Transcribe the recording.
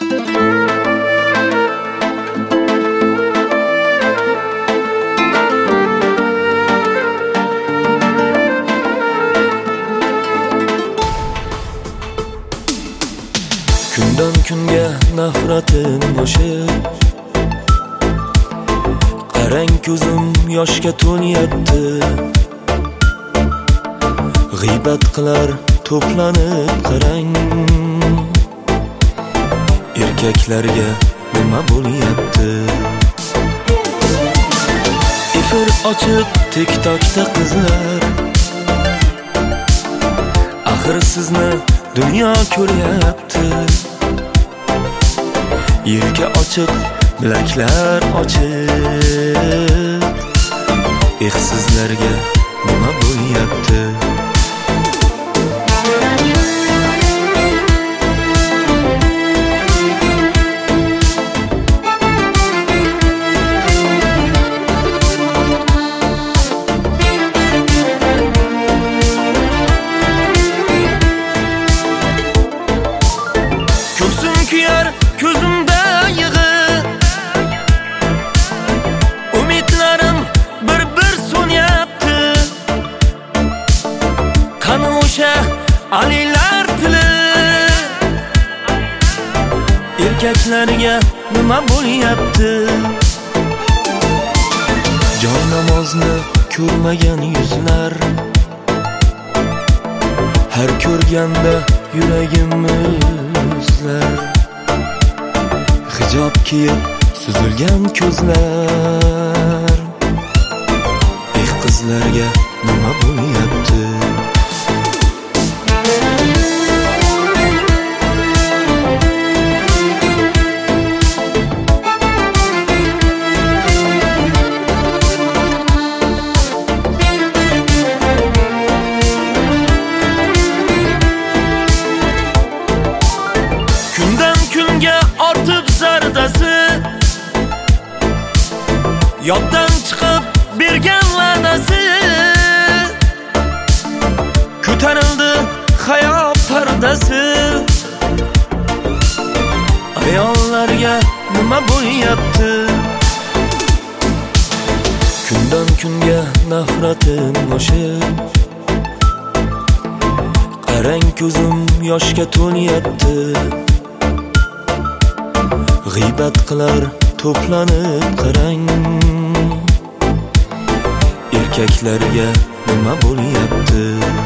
Kundan kunga nafratim oshib, qarang ko'zim yoshga to'lyapti. G'iybat qilar to'planib qarang, erkaklarga nima bo'lyapti? Efir ochib TikTokda qizlar, axir sizni dunyo ko'ryapti. Yelka ochiq, bilaklar ochiq, sizlarga nima bo'lyapti? Ko'zim kuyar, ko'zimda yig'i, umidlarim bir so'nyapti. Qani o'sha alilar tili, erkaklarga nima bo'lyapti? Jon namozni ko'rmagan yuzlar, har ko'rganda yuragim muzlar. Hijob kiyib suzilgan ko'zlar, qizlarga nima bo'lyapti? Kundan kunga ortib zardasi, yoddan chiqib bergan la'nasi. Ko'tarildi hayot pardasi, ayollarga nima bo'lyapti? Kundan kunga nafratim oshib, qarang ko'zim yoshga to'lyapti. G'iybat qilar to'planib qarang, erkaklarga nima bo'lyapti?